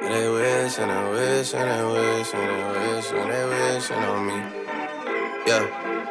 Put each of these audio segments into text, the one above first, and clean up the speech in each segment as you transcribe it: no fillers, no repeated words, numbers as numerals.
They wish and they wish and they wish and they wish and they wishing on me. Yeah.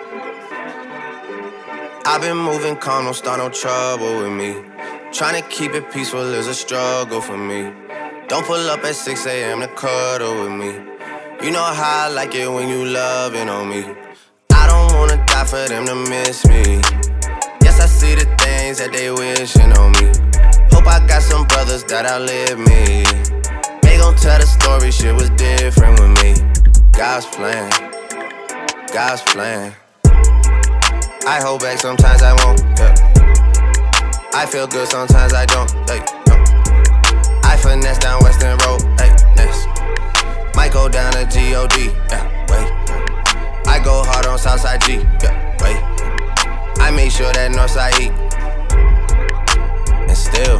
I've been moving calm, don't start no trouble with me. Trying to keep it peaceful is a struggle for me. Don't pull up at 6 a.m. to cuddle with me. You know how I like it when you loving on me. I don't wanna die for them to miss me. Yes, I see the things that they wishing on me. Hope I got some brothers that outlive me. They gon' tell the story, shit was different with me. God's plan, God's plan. I hold back, sometimes I won't, yeah. I feel good, sometimes I don't, hey, no. I finesse down Western Road, hey, next. Might go down to G.O.D., yeah, wait. I go hard on Southside G, yeah, wait. I make sure that Northside eat. And still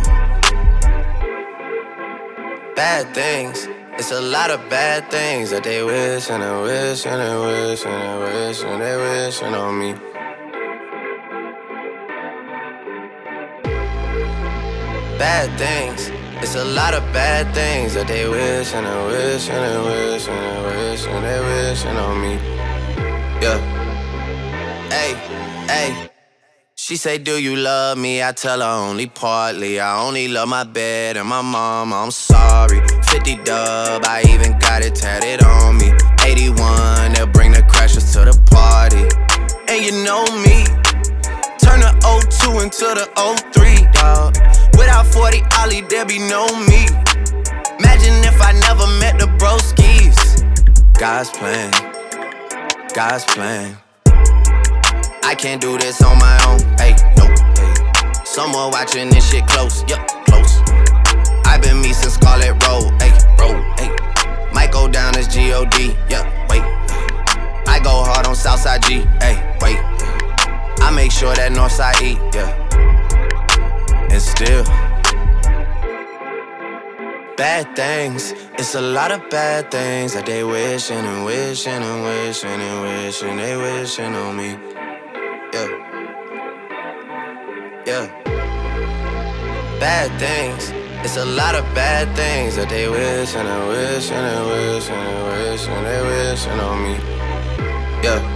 bad things, it's a lot of bad things that they wish and they wish and they wish and they wish and they wishing on me. Bad things, it's a lot of bad things that they wish and they wish and they wish and they wish and they wishing on me. Yeah. Hey, hey. She say, do you love me? I tell her only partly. I only love my bed and my mama, I'm sorry. 50 dub, I even got it tatted on me. 81, they'll bring the crashers to the party. And you know me, turn the 02 into the 03, dawg. Without 40 Ollie, there be no me. Imagine if I never met the broskies. God's plan, God's plan. I can't do this on my own, hey, no, hey. Someone watching this shit close, yup, close. I been me since Scarlet Road, hey, road, hey. Might go down as G.O.D., yup, wait. I go hard on Southside G, hey, wait. I make sure that Northside eat, yeah. And still bad things, it's a lot of bad things that they wishing and wishing and wishing and wishing they wishing on me. Yeah, yeah. Bad things, it's a lot of bad things that they wish and they wish and they wish and they wish and they wishing on me. Yeah.